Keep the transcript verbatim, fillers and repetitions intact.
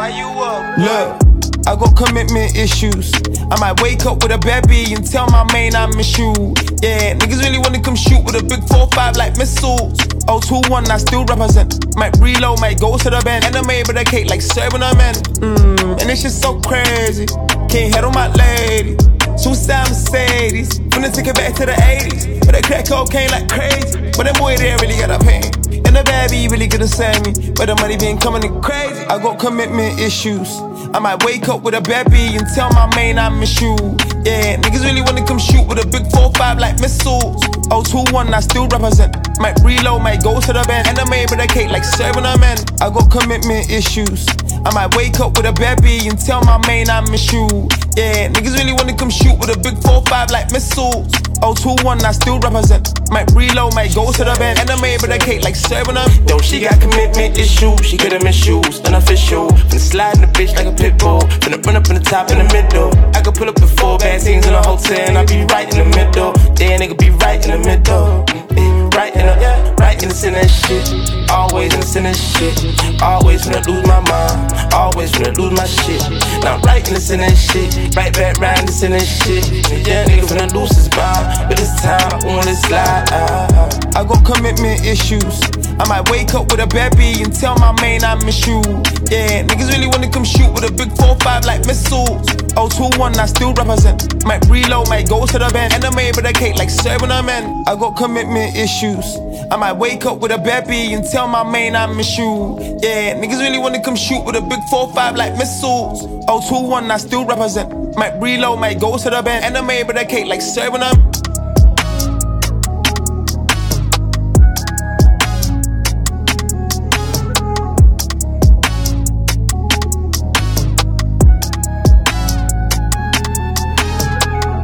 you up. Look, I got commitment issues. I might wake up with a baby and tell my main I miss you. Yeah, niggas really wanna come shoot with a big four five like missiles. oh two one, I still represent. Might reload, might go to the band. And I made with a cake like serving a man. Mmm, and it's just so crazy. Can't handle my lady. Suicide Mercedes. Finna take it back to the eighties. But they crack cocaine like crazy. But that boy there really got a pain. And the baby really gonna send me. But the money been coming in crazy. I got commitment issues. I might wake up with a baby and tell my main I miss you. Yeah, niggas really wanna come shoot with a big four five like missiles. oh two one, I still represent. Might reload, might go to the band. And I made with a cake like serving a man. I got commitment issues. I might wake up with a baby and tell my main I miss you. Yeah, niggas really wanna come shoot with a big four five like missiles. oh two one, I still represent. Might reload, might go to the band. And I made with a cake like serving a man. Yo, she got commitment issues. She could've missed shoes, unofficial. Finna slide in the bitch like a pit bull. Finna run up in the top in the middle. I could pull up with four bad things in a hotel and I be right in the middle. Yeah, nigga be right in the middle. Right in the, yeah, right in the center of shit. Always in the center of shit. Always finna lose my mind. Always finna lose my shit. Now right in the center of shit. Right back round the center of shit. Yeah, nigga finna lose his mind. But this time I wanna slide. I got commitment issues. I might wake up with a baby and tell my main I miss you. Yeah, niggas really wanna come shoot with a big four five like missiles. oh two one, I still represent. Might reload, might go to the band. And I made with a cake like serving a man. I got commitment issues. I might wake up with a baby and tell my main I miss you. Yeah, niggas really wanna come shoot with a big four five like missiles. oh two one, I still represent. Might reload, might go to the band. And I made with a cake like serving a